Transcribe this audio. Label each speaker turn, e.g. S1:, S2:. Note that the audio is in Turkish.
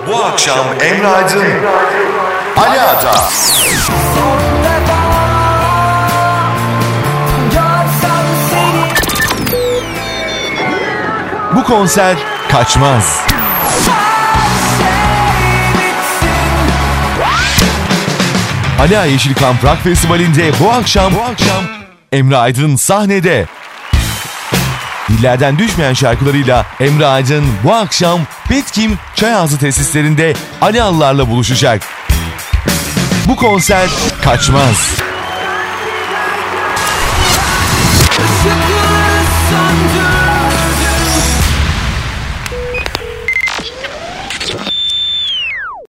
S1: Bu akşam Emre Aydın, Ali Ata.
S2: Bu konser kaçmaz. Ali Ağa Yeşilkamp Rock Festivali'nde bu akşam Emre Aydın sahnede. Dillerden düşmeyen şarkılarıyla Emre Aydın bu akşam Petkim Çayazı tesislerinde Ali Ağalarla buluşacak. Bu konser kaçmaz.